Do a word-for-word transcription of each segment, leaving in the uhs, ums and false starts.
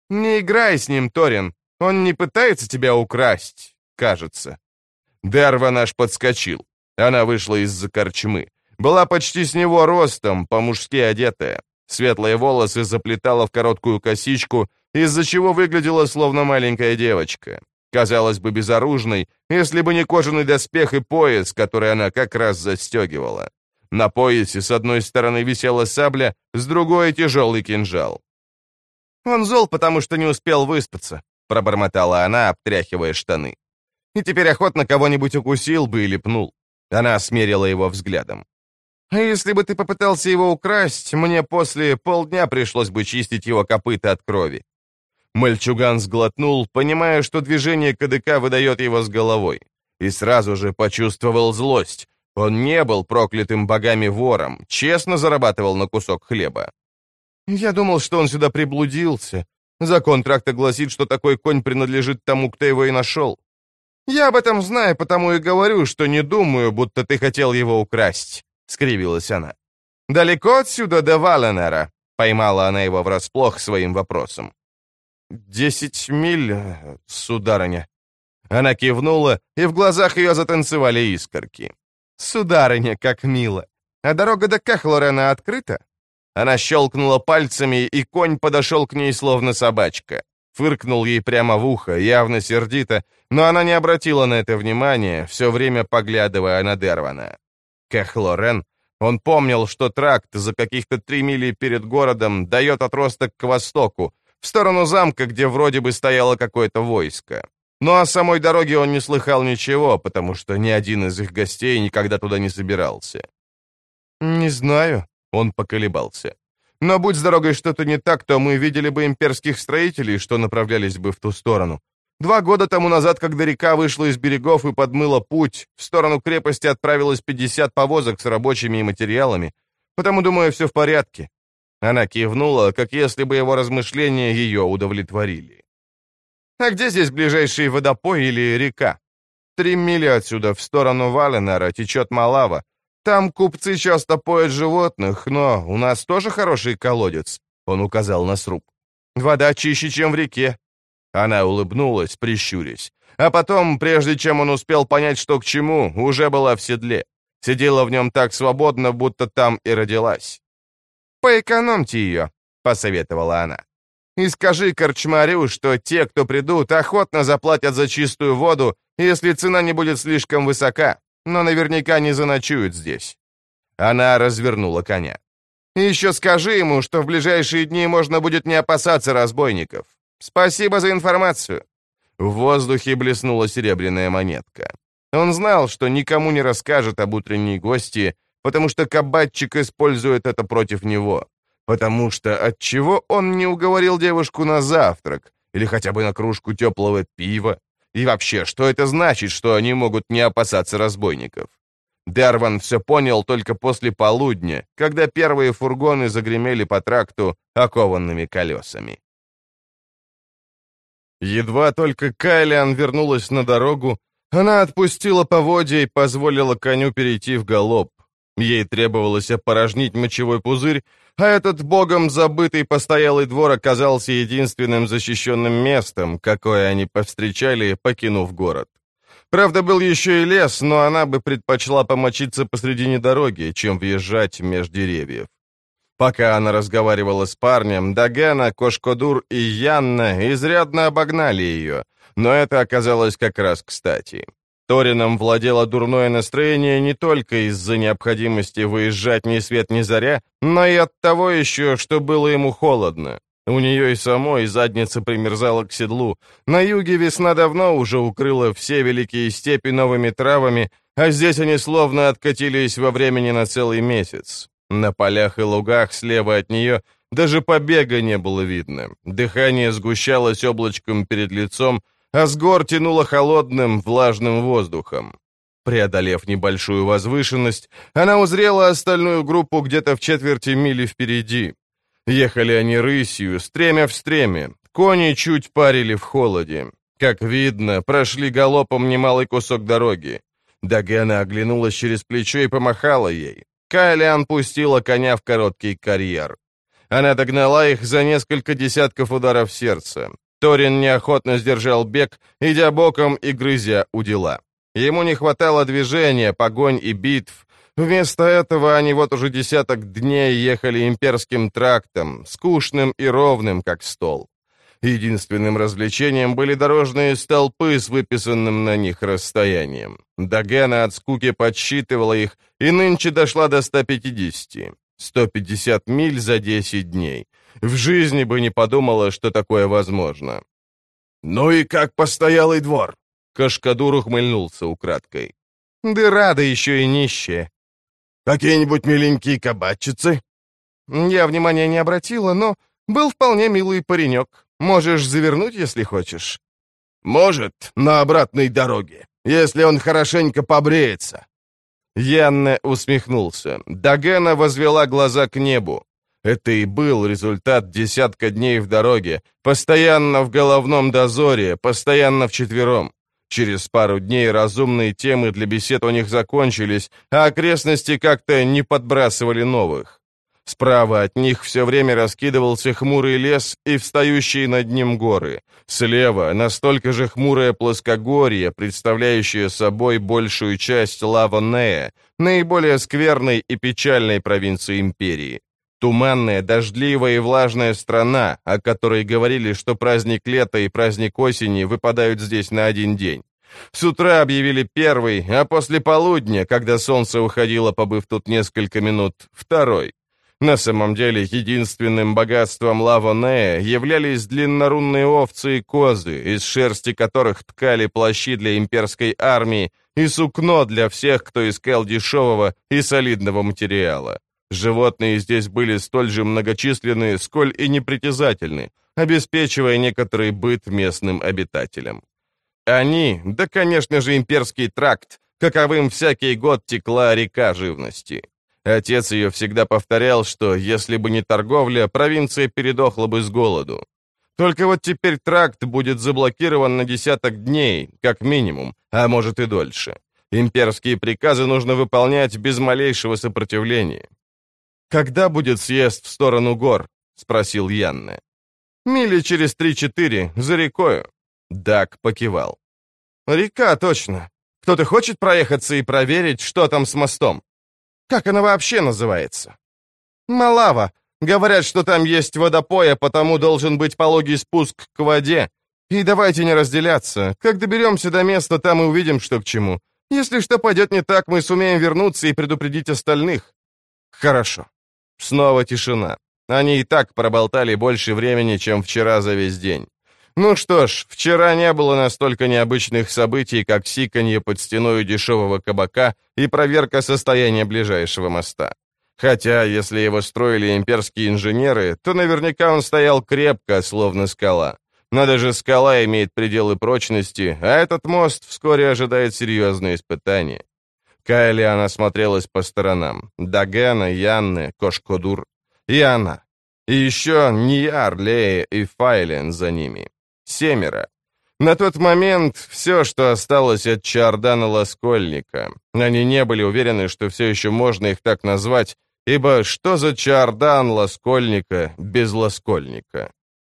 «Не играй с ним, Торин. Он не пытается тебя украсть, кажется». Дерван аж подскочил. Она вышла из-за корчмы. Была почти с него ростом, по-мужски одетая. Светлые волосы заплетала в короткую косичку, из-за чего выглядела словно маленькая девочка. Казалось бы, безоружной, если бы не кожаный доспех и пояс, который она как раз застегивала. На поясе с одной стороны висела сабля, с другой — тяжелый кинжал. «Он зол, потому что не успел выспаться», — пробормотала она, обтряхивая штаны. «И теперь охотно кого-нибудь укусил бы или пнул». Она смерила его взглядом. «А если бы ты попытался его украсть, мне после полдня пришлось бы чистить его копыта от крови». Мальчуган сглотнул, понимая, что движение кадыка выдает его с головой, и сразу же почувствовал злость. Он не был проклятым богами вором, честно зарабатывал на кусок хлеба. «Я думал, что он сюда приблудился. Закон тракта гласит, что такой конь принадлежит тому, кто его и нашел. Я об этом знаю, потому и говорю, что не думаю, будто ты хотел его украсть», — скривилась она. «Далеко отсюда до Валенера?» — поймала она его врасплох своим вопросом. «Десять миль, сударыня». Она кивнула, и в глазах ее затанцевали искорки. «Сударыня, как мило! А дорога до Кахлорена открыта?» Она щелкнула пальцами, и конь подошел к ней словно собачка. Фыркнул ей прямо в ухо, явно сердито, но она не обратила на это внимания, все время поглядывая на Дервана. Кахлорен, он помнил, что тракт за каких-то три мили перед городом дает отросток к востоку, в сторону замка, где вроде бы стояло какое-то войско. Но о самой дороге он не слыхал ничего, потому что ни один из их гостей никогда туда не собирался. «Не знаю», — он поколебался. «Но будь с дорогой что-то не так, то мы видели бы имперских строителей, что направлялись бы в ту сторону. Два года тому назад, когда река вышла из берегов и подмыла путь, в сторону крепости отправилось пятьдесят повозок с рабочими и материалами, потому, думаю, все в порядке». Она кивнула, как если бы его размышления ее удовлетворили. «А где здесь ближайший водопой или река?» «Три мили отсюда, в сторону Валенера, течет Малава. Там купцы часто поят животных, но у нас тоже хороший колодец», — он указал на сруб. «Вода чище, чем в реке». Она улыбнулась, прищурясь. А потом, прежде чем он успел понять, что к чему, уже была в седле. Сидела в нем так свободно, будто там и родилась. «Поэкономьте ее», — посоветовала она. «И скажи корчмарю, что те, кто придут, охотно заплатят за чистую воду, если цена не будет слишком высока, но наверняка не заночуют здесь». Она развернула коня. «И еще скажи ему, что в ближайшие дни можно будет не опасаться разбойников. Спасибо за информацию». В воздухе блеснула серебряная монетка. Он знал, что никому не расскажет об утренней гости, потому что кабачик использует это против него. Потому что отчего он не уговорил девушку на завтрак или хотя бы на кружку теплого пива? И вообще, что это значит, что они могут не опасаться разбойников? Дерван все понял только после полудня, когда первые фургоны загремели по тракту окованными колесами. Едва только Кайлиан вернулась на дорогу, она отпустила поводья и позволила коню перейти в галоп. Ей требовалось опорожнить мочевой пузырь, а этот богом забытый постоялый двор оказался единственным защищенным местом, какое они повстречали, покинув город. Правда, был еще и лес, но она бы предпочла помочиться посредине дороги, чем въезжать меж деревьев. Пока она разговаривала с парнем, Дагена, Кошкодур и Янна изрядно обогнали ее, но это оказалось как раз кстати. Торином владело дурное настроение не только из-за необходимости выезжать ни свет ни заря, но и от того еще, что было ему холодно. У нее и самой задница примерзала к седлу. На юге весна давно уже укрыла все великие степи новыми травами, а здесь они словно откатились во времени на целый месяц. На полях и лугах слева от нее даже побега не было видно. Дыхание сгущалось облачком перед лицом, а с гор тянуло холодным, влажным воздухом. Преодолев небольшую возвышенность, она узрела остальную группу где-то в четверти мили впереди. Ехали они рысью, стремя в стреме, кони чуть парили в холоде. Как видно, прошли галопом немалый кусок дороги. Дагена оглянулась через плечо и помахала ей. Кайлиан пустила коня в короткий карьер. Она догнала их за несколько десятков ударов сердца. Торин неохотно сдержал бег, идя боком и грызя удила. Ему не хватало движения, погонь и битв. Вместо этого они вот уже десяток дней ехали имперским трактом, скучным и ровным, как стол. Единственным развлечением были дорожные столпы с выписанным на них расстоянием. Дагена от скуки подсчитывала их, и нынче дошла до ста пятидесяти. сто пятьдесят миль за десять дней. В жизни бы не подумала, что такое возможно. «Ну и как постоялый двор?» Кашкадур ухмыльнулся украдкой. «Дыра, да еще и нищая». «Какие-нибудь миленькие кабачицы?» «Я внимания не обратила, но был вполне милый паренек. Можешь завернуть, если хочешь». «Может, на обратной дороге, если он хорошенько побреется». Янне усмехнулся. Дагена возвела глаза к небу. Это и был результат десятка дней в дороге, постоянно в головном дозоре, постоянно вчетвером. Через пару дней разумные темы для бесед у них закончились, а окрестности как-то не подбрасывали новых. Справа от них все время раскидывался хмурый лес и встающие над ним горы. Слева настолько же хмурое плоскогорье, представляющее собой большую часть Лавонея, наиболее скверной и печальной провинции империи. Туманная, дождливая и влажная страна, о которой говорили, что праздник лета и праздник осени выпадают здесь на один день. С утра объявили первый, а после полудня, когда солнце уходило, побыв тут несколько минут, второй. На самом деле, единственным богатством Лавонея являлись длиннорунные овцы и козы, из шерсти которых ткали плащи для имперской армии и сукно для всех, кто искал дешевого и солидного материала. Животные здесь были столь же многочисленны, сколь и непритязательны, обеспечивая некоторый быт местным обитателям. Они, да, конечно же, имперский тракт, каковым всякий год текла река живности. Отец ее всегда повторял, что если бы не торговля, провинция передохла бы с голоду. Только вот теперь тракт будет заблокирован на десяток дней, как минимум, а может и дольше. Имперские приказы нужно выполнять без малейшего сопротивления. «Когда будет съезд в сторону гор?» — спросил Янне. «Мили через три-четыре, за рекою». Даг покивал. «Река, точно. Кто-то хочет проехаться и проверить, что там с мостом? Как она вообще называется?» «Малава. Говорят, что там есть водопой, а потому должен быть пологий спуск к воде. И давайте не разделяться. Как доберемся до места, там и увидим, что к чему. Если что пойдет не так, мы сумеем вернуться и предупредить остальных». «Хорошо». Снова тишина. Они и так проболтали больше времени, чем вчера за весь день. Ну что ж, вчера не было настолько необычных событий, как сиканье под стеной дешевого кабака и проверка состояния ближайшего моста. Хотя, если его строили имперские инженеры, то наверняка он стоял крепко, словно скала. Но даже скала имеет пределы прочности, а этот мост вскоре ожидает серьезные испытания. Каэлиан осмотрелась по сторонам. Дагена, Янне, Кошкодур. И она. И еще Нияр, Лея и Файлен за ними. Семеро. На тот момент все, что осталось от Чардана Ласкольника. Они не были уверены, что все еще можно их так назвать, ибо что за Чардан Ласкольника без Ласкольника?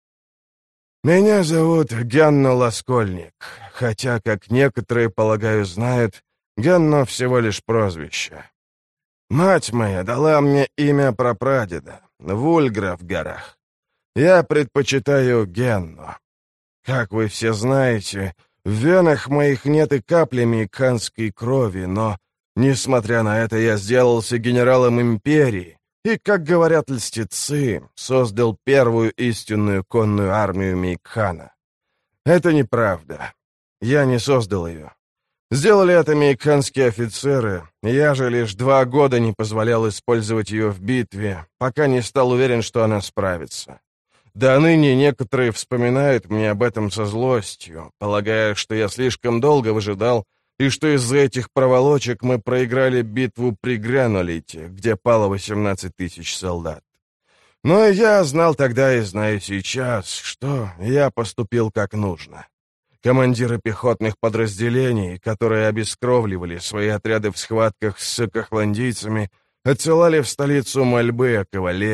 «Меня зовут Генно Ласкольник, хотя, как некоторые, полагаю, знают, Генно всего лишь прозвище. Мать моя дала мне имя прапрадеда, Вульгра в горах. Я предпочитаю Генно. Как вы все знаете, в венах моих нет и капли мейкханской крови, но, несмотря на это, я сделался генералом империи и, как говорят льстецы, создал первую истинную конную армию Мейкхана. Это неправда. Я не создал ее. Сделали это мейкханские офицеры, я же лишь два года не позволял использовать ее в битве, пока не стал уверен, что она справится. До ныне некоторые вспоминают мне об этом со злостью, полагая, что я слишком долго выжидал, и что из-за этих проволочек мы проиграли битву при Гренолите, где пало восемнадцать тысяч солдат. Но я знал тогда и знаю сейчас, что я поступил как нужно. Командиры пехотных подразделений, которые обескровливали свои отряды в схватках с сокохландийцами, отсылали в столицу мольбы о кавалерии,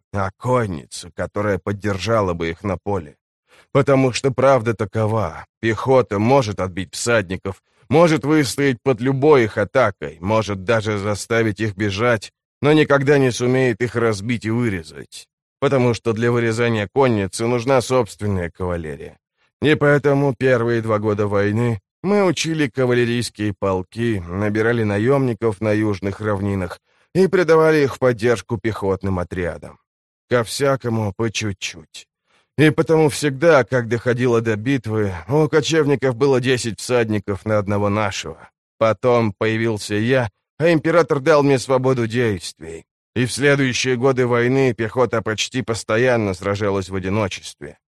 а конницу, которая поддержала бы их на поле. Потому что правда такова. Пехота может отбить всадников, может выстоять под любой их атакой, может даже заставить их бежать, но никогда не сумеет их разбить и вырезать. Потому что для вырезания конницы нужна собственная кавалерия. И поэтому первые два года войны мы учили кавалерийские полки, набирали наемников на южных равнинах и придавали их в поддержку пехотным отрядам. Ко всякому по чуть-чуть. И потому всегда, как доходило до битвы, у кочевников было десять всадников на одного нашего. Потом появился я, а император дал мне свободу действий. И в следующие годы войны пехота почти постоянно сражалась в одиночестве.